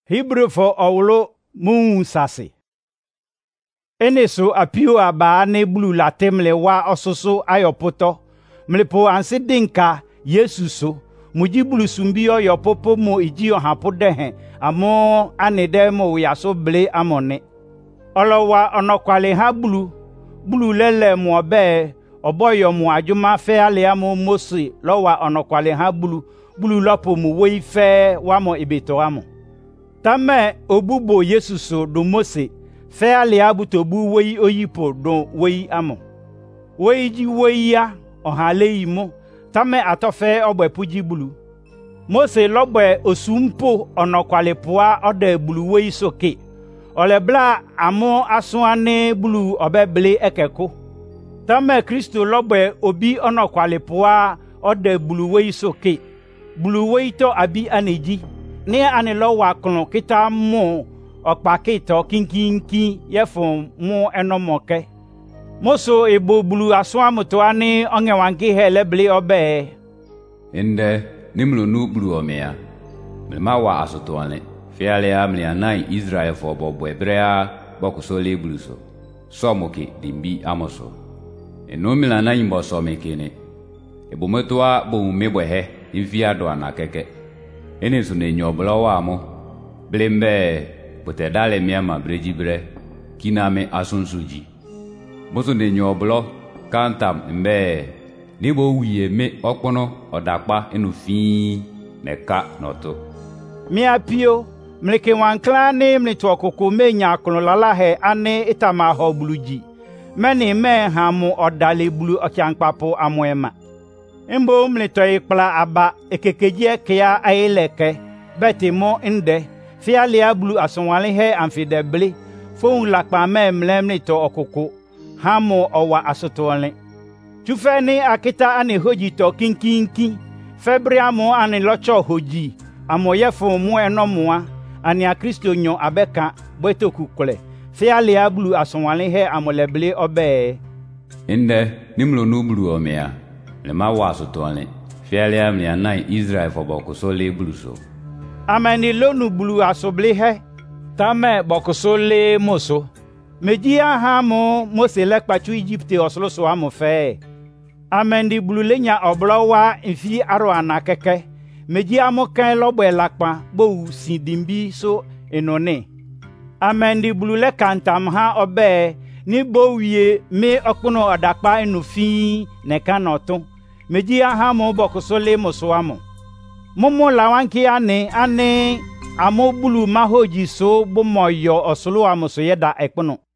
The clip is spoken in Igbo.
Hebrew for owlo mu sase. Eneso apio aba ne bulu latemle wa ososo ayopoto. Mlepo ansi dinka Yesu so. Muji bulu sumbi yo popo mo iji ohapo dehe. Amo anede mo yaso ble amone. Olowa onokwale ha bulu lele mo be oboyo mo ajuma fe ale amo Mose lowa onokwale ha bulu lopo mo woi fe wa mo ibeto amo. Tame obubo Yesu so do Mose fe ale abuto bu woi oyipo do woi amo. Woi ji woi ya ohale imo tame atofe ogbepuji bulu. Mose logbe osumpo onokwale poa ode bulu woi soke. Ole bla amo asuane bulu obeble ekeko. Tame Kristo logbe obi onokwale poa ode bulu woi soke. Bulu woi to abi aneji. Ni anilo wa klon kita mo okpake to kinkinki yefon mo enomoke. Moso ebo bulu asuamu to ani ongewangi heleble obe. Inde nimlo nu bulu omea. Mlema wa asotoane. Fiale amli anai Israel for bobo ebrea bokusole buluso. Somoke dimbi amoso. Enomila anai mbo somekene. Ebo metwa bo mebwehe infiado anakeke. Ene so nenyo blowa amo. Blembe potedale miama brejibre kiname asunsuji. Moso nenyo blo kantam mbe nibo wiye me okpono odakpa enu fi neka noto. Mi apio mleke wankla ne mlito okoko menya kono lala he ane itama ho buluji. Meni me hamu odale bulu okyankpapo amoema. Mbo mlito ikpla aba ekekeje kya aileke beti mo inde fialia bulu asonwale he amfideble fo lakpa me mlito okoko hamu owa asotole. Tufeni akita ane hoji to kinkinki febriamo ane locho hoji amoyefo mu enomoa ani a Kristo nyo abeka boto kukole fialia bulu asonwale he amoleble obe. Inde nimlo nu bulu omea. Lema wa asotole. Fialia mli anai Israel for bokusole buluso. Amani lonu bulu asoble he. Tame bokusole moso. Mejia hamo Mose lekpachu Egypte osloso amo fe. Amendi bulu lenya oblowa infi aro anakeke. Mejia mo kan lobwe lakpa bo sidimbi so enone. Amendi bulu le kantam ha obe ni bo wie me okpono odakpa enufi ne kanoto. Mejia hamo bokusole moso amo. Momo lawanki ane amo bulu mahoji so bo moyo oslo amo so yeda ekpono.